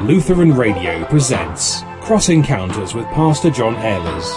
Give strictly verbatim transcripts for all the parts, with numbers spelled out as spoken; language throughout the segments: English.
Lutheran Radio presents Cross Encounters with Pastor John Ehlers.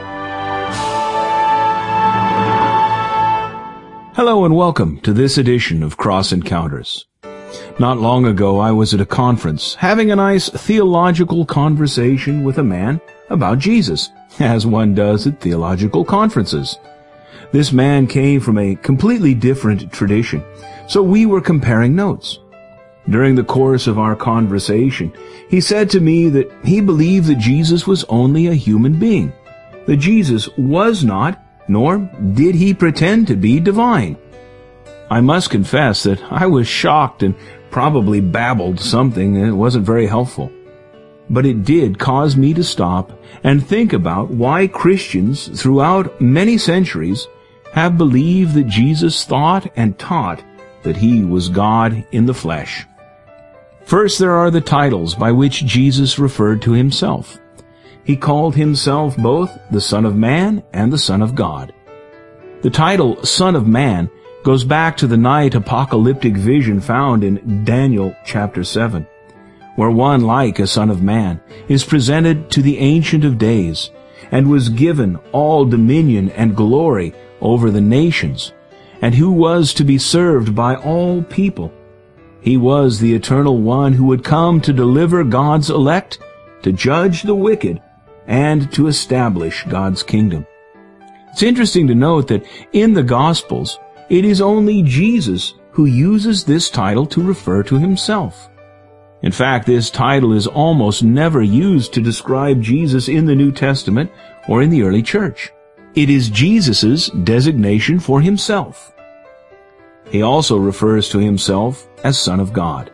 Hello and welcome to this edition of Cross Encounters. Not long ago I was at a conference having a nice theological conversation with a man about Jesus, as one does at theological conferences. This man came from a completely different tradition, so we were comparing notes. During the course of our conversation, he said to me that he believed that Jesus was only a human being, that Jesus was not, nor did he pretend to be divine. I must confess that I was shocked and probably babbled something that wasn't very helpful. But it did cause me to stop and think about why Christians throughout many centuries have believed that Jesus thought and taught that he was God in the flesh. First, there are the titles by which Jesus referred to himself. He called himself both the Son of Man and the Son of God. The title Son of Man goes back to the night apocalyptic vision found in Daniel chapter seven, where one like a Son of Man is presented to the Ancient of Days and was given all dominion and glory over the nations, and who was to be served by all people. He was the Eternal One who would come to deliver God's elect, to judge the wicked, and to establish God's kingdom. It's interesting to note that in the Gospels, it is only Jesus who uses this title to refer to himself. In fact, this title is almost never used to describe Jesus in the New Testament or in the early church. It is Jesus' designation for himself. He also refers to himself as Son of God.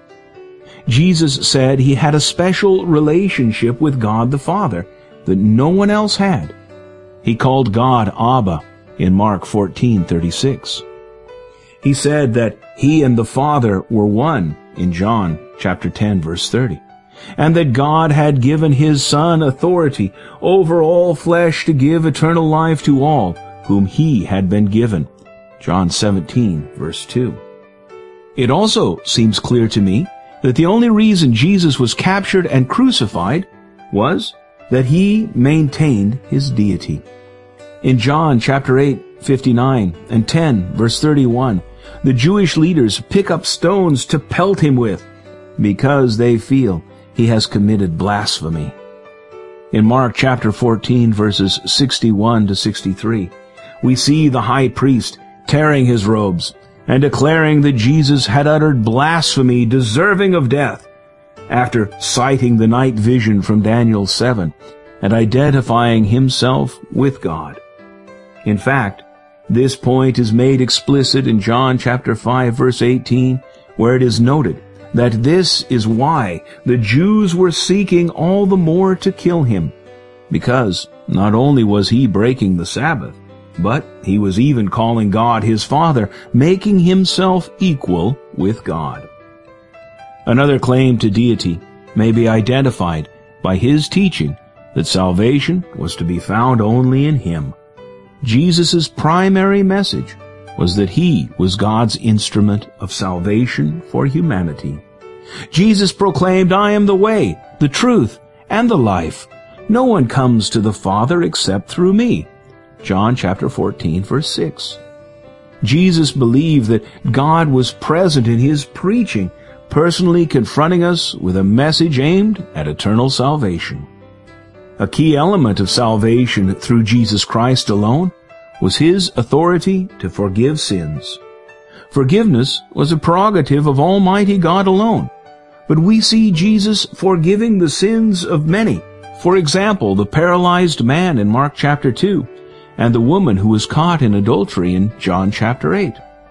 Jesus said he had a special relationship with God the Father that no one else had. He called God Abba in Mark fourteen thirty-six. He said that he and the Father were one in John chapter ten verse thirty, and that God had given his Son authority over all flesh to give eternal life to all whom he had been given. John seventeen verse two. It also seems clear to me that the only reason Jesus was captured and crucified was that he maintained his deity. In John chapter eight fifty-nine and ten verse thirty-one, the Jewish leaders pick up stones to pelt him with because they feel he has committed blasphemy. In Mark chapter fourteen verses sixty-one to sixty-three, we see the high priest tearing his robes and declaring that Jesus had uttered blasphemy deserving of death after citing the night vision from Daniel seven and identifying himself with God. In fact, this point is made explicit in John chapter five verse eighteen, where it is noted that this is why the Jews were seeking all the more to kill him, because not only was he breaking the Sabbath, but he was even calling God his Father, making himself equal with God. Another claim to deity may be identified by his teaching that salvation was to be found only in him. Jesus' primary message was that he was God's instrument of salvation for humanity. Jesus proclaimed, "I am the way, the truth, and the life. No one comes to the Father except through me." John chapter fourteen verse six. Jesus believed that God was present in his preaching, personally confronting us with a message aimed at eternal salvation. A key element of salvation through Jesus Christ alone was his authority to forgive sins. Forgiveness was a prerogative of Almighty God alone, but we see Jesus forgiving the sins of many. For example, the paralyzed man in Mark chapter two, and the woman who was caught in adultery in John chapter eight.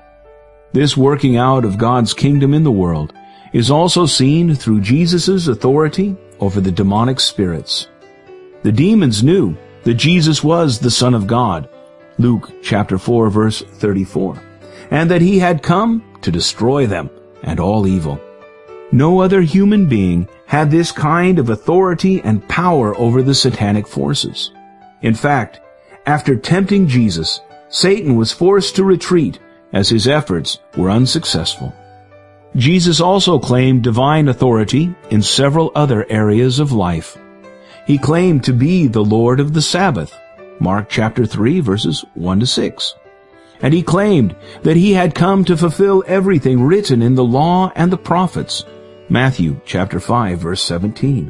This working out of God's kingdom in the world is also seen through Jesus' authority over the demonic spirits. The demons knew that Jesus was the Son of God, Luke chapter four verse thirty-four, and that he had come to destroy them and all evil. No other human being had this kind of authority and power over the satanic forces. In fact, after tempting Jesus, Satan was forced to retreat as his efforts were unsuccessful. Jesus also claimed divine authority in several other areas of life. He claimed to be the Lord of the Sabbath, Mark chapter three, verses one to six. And he claimed that he had come to fulfill everything written in the law and the prophets, Matthew chapter five, verse seventeen.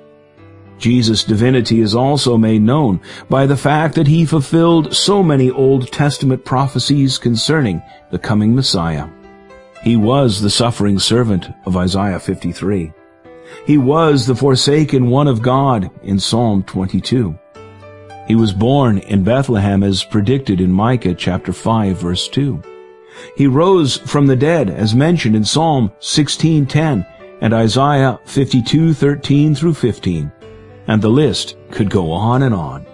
Jesus' divinity is also made known by the fact that he fulfilled so many Old Testament prophecies concerning the coming Messiah. He was the suffering servant of Isaiah fifty-three. He was the forsaken one of God in Psalm twenty-two. He was born in Bethlehem as predicted in Micah chapter five, verse two. He rose from the dead as mentioned in Psalm sixteen ten and Isaiah fifty-two thirteen through fifteen. And the list could go on and on.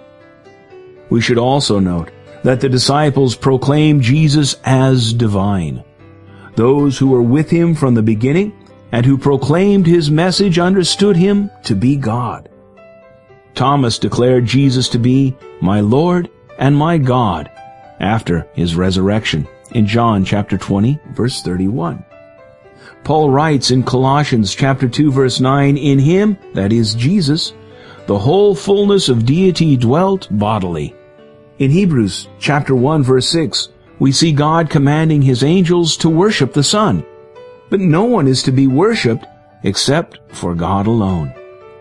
We should also note that the disciples proclaimed Jesus as divine. Those who were with him from the beginning and who proclaimed his message understood him to be God. Thomas declared Jesus to be my Lord and my God after his resurrection in John chapter twenty, verse thirty-one. Paul writes in Colossians chapter two, verse nine, in him, that is Jesus, the whole fullness of deity dwelt bodily. In Hebrews chapter one, verse six, we see God commanding his angels to worship the Son. But no one is to be worshipped except for God alone.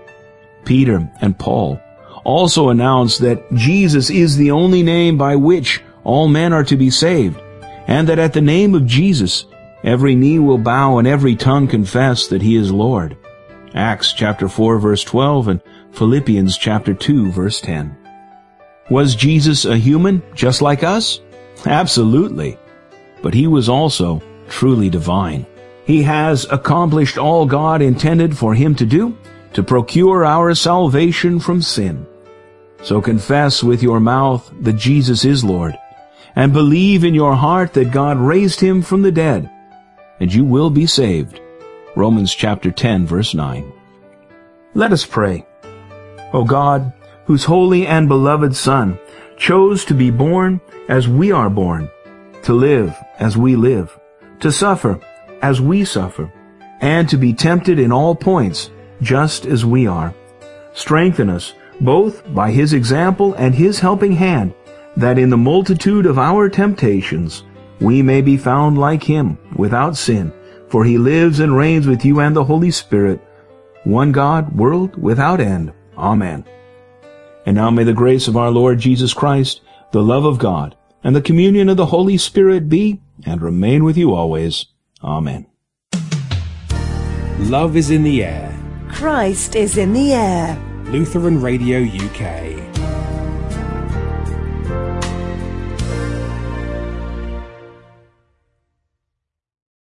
Peter and Paul also announced that Jesus is the only name by which all men are to be saved, and that at the name of Jesus every knee will bow and every tongue confess that he is Lord. Acts chapter four, verse twelve, and Philippians chapter two, verse ten. Was Jesus a human just like us? Absolutely. But he was also truly divine. He has accomplished all God intended for him to do to procure our salvation from sin. So confess with your mouth that Jesus is Lord, and believe in your heart that God raised him from the dead, and you will be saved. Romans chapter ten, verse nine. Let us pray. O God, whose holy and beloved Son chose to be born as we are born, to live as we live, to suffer as we suffer, and to be tempted in all points just as we are. Strengthen us both by his example and his helping hand, that in the multitude of our temptations we may be found like him, without sin, for he lives and reigns with you and the Holy Spirit, one God, world without end. Amen. And now may the grace of our Lord Jesus Christ, the love of God, and the communion of the Holy Spirit be and remain with you always. Amen. Love is in the air. Christ is in the air. Lutheran Radio U K.